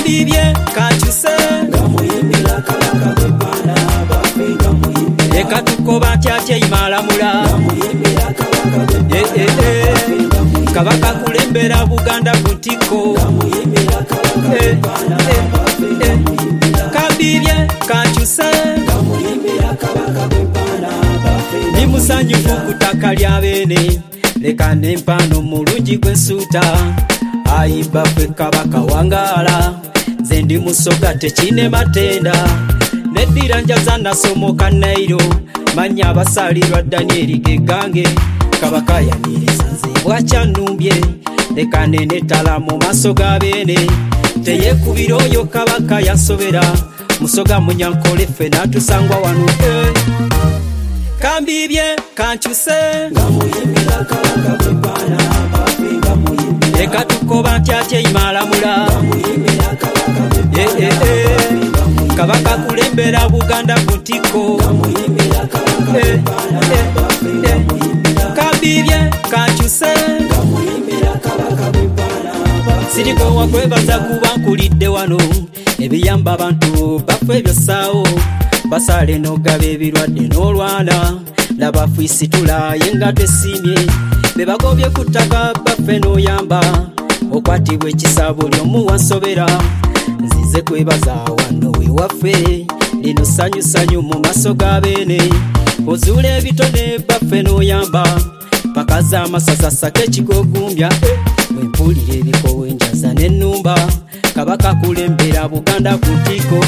kambibye kankyuse Gamuyimbira kabaka bebana bafe gamuyimbira leka tukoba ntyatya imalamula Gamuyimbira kabaka bebana kabaka kulembera Buganda ku ntiko Gamuyimbira kabaka bebana bafe gamuyimbira kambibye kankyuse Gamuyimbira kabaka bebana bafe ndi musanyufu ku ttaka lya beene leka nempano mulungi gwensuuta ayimba ffe kabaka wangaala nze ndi musoga tekine matenda neddira njaza nasomoka Nairo manya abasalirwa Danieli gegange kabaka yaniriza nze bwakyanumbye leka nenetala mu maaso ga beene teyekubira oyo kabaka yansobera musoga munyankole ffe natusangwa wano kambibye kankyuse Gamuyimbira kabaka bebana bafe gamuyimbira leka tukoba ntyatya imalamula Gamuyimbira kabaka bebana kabaka kulembera Buganda ku ntiko Gamuyimbira kabaka bebana bafe gamuyimbira kambibye kankyuse Gamuyimbira kabaka bebana bafe siriko wakwebaza kuba nkulidde wano ebiyamba abantu baffe ebyosaawo basale n'ogaba ebirwadde n'olwana laba fwisitula yenga twesimye bebagobye ku ttaka baffe n'oyamba okwatibwa ekisa buli omu wansobera nzize kwebaza wano wewaffe lino sanyusanyu mu maaso ga beene ozuula ebitone baffe n'oyamba pakaza amasaza saka ekigogumbya wempulira ebikowe njaza n'ennumba kabaka kulembera Buganda ku ntiko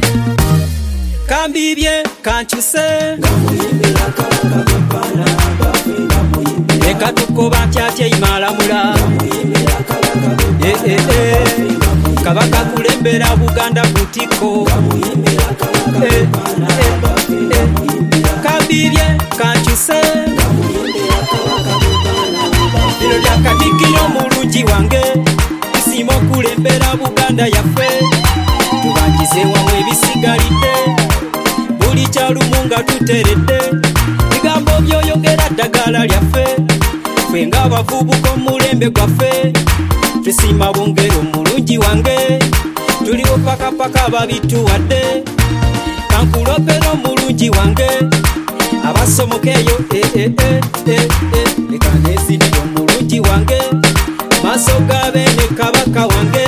kambibye kankyuse Gamuyimbira kabaka bebana bafe gamuyimbira leka tukoba ntyatya imalamula Gamuyimbira kabaka bebana kabaka kulembera Buganda ku ntiko Gamuyimbira kabaka bebana bafe gamuyimbira kambibye kankyuse Gamuyimbira kabaka bebana bafe lino lyakadikiro mulungi wange tusiima okulembera Buganda yaffe tubangize wamu ebisigalidde buli kyalumu nga tuteredde bigambo byoyogera ddagala lyaffe ffe ng'abavubuka omulembe gwaffe tusiima bongero mulungi wange tuliwo pakapaka babituwadde kankulopera omulungi wange abasomokeeyo leka neziniro omulungi wange maaso ga beene kabaka wange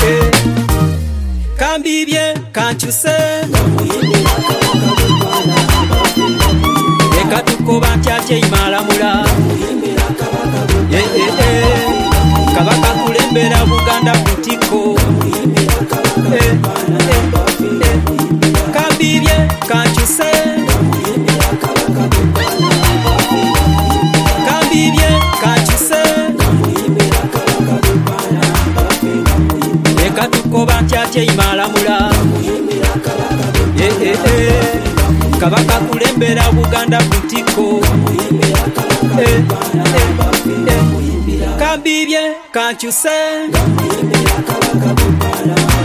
kambibye kankyuse Gamuyimbira kabaka bebana bafe gamuyimbira leka tukoba ntyatya imalamula Gamuyimbira kabaka bebana kabaka kulembera Buganda ku ntiko Gamuyimbira kabaka bebana bafe gamuyimbira kambibye kankyuse Gamuyimbira kabaka bebana bafe gamuyimbira kambibye kankyuse Gamuyimbira kabaka bebana bafe gamuyimbira leka tukoba ntyatya imalamula Gamuyimbira kabaka bebana kabaka kulembera Buganda ku ntiko Gamuyimbira kabaka bebana bafe gamuyimbira kambibye kankyuse Gamuyimbira kabaka bebana